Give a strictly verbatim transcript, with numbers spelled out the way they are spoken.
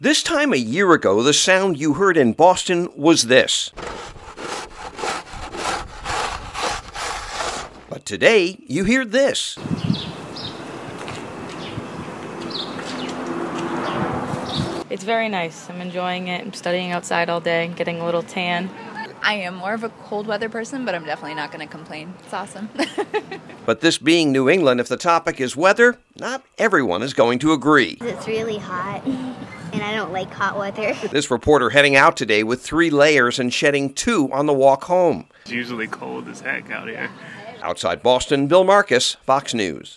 This time a year ago, the sound you heard in Boston was this. But today, you hear this. It's very nice. I'm enjoying it. I'm studying outside all day, getting a little tan. I am more of a cold weather person, but I'm definitely not going to complain. It's awesome. But this being New England, if the topic is weather, not everyone is going to agree. It's really hot, and I don't like hot weather. This reporter heading out today with three layers and shedding two on the walk home. It's usually cold as heck out here. Outside Boston, Bill Marcus, Fox News.